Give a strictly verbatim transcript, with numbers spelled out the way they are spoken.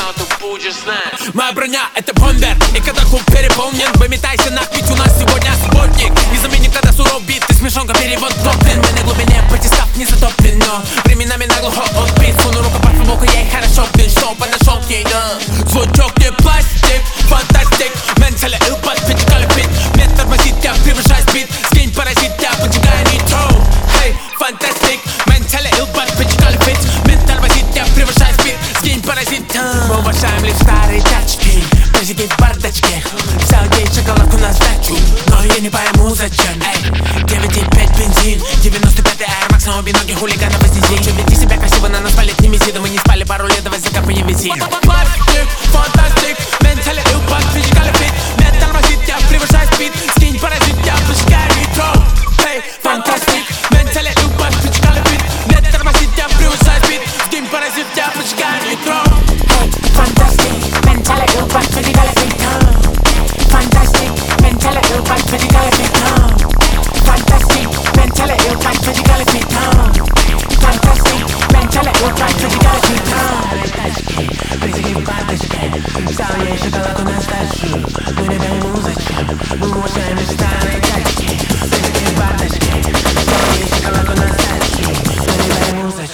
но ты будешь знать. Моя броня — это бомбер, и когда клуб переполнен, выметайся на ведь у нас сегодня субботник. Не заменим, когда суров бит, ты смешонка, перевод топлен. Мы на глубине батистав не затоплен, но временами наглухо отбит. Суну руку под футболку, я и хорошо блин, что подошел к ней, да. Звучок не пластик, фантастик. Менталя илпат, пятикали бит. Мне тормозит, я превышаю спид. Скинь паразит, я поджигаю нитро. Hey, фантастик, менталя илпат, пятикали бит. Мне тормозит, я превышаю спид. Скинь паразит, мы уважаем лишь старые тачки. Прыжики в бардачке, взял ей шоколадку на сдачу, но я не пойму зачем. Эй, девять и пять бензин, девяносто пятый Air Max, на обе ноги хулигана вознеси. Лучше веди себя красиво, на нас палит не меси. Да мы не спали пару лет, давай закапаем визит. Пластик, фантастик, ментали илпат, физикали фит. Мне тормозит, я превышаю спид. Скинь паразит, я поджигаю нитро. Эй, фантастик, ментали илпат, физикали фит. Мне тормозит, я превышаю спид. Скинь паразит, я поджигаю нитро. Fantastic, mentally ill, but physically fit. Fantastic, mentally ill, but physically fit. Fantastic, mentally ill, but physically fit. Fantastic, mentally ill, but physically fit. Прыжики в бардачке, взял ей шоколадку на сдачу. Мы не пойму зачем, мы уважаем лишь старые тачки. Прыжики в бардачке, взял ей шоколадку на сдачу. Мы не пойму зачем.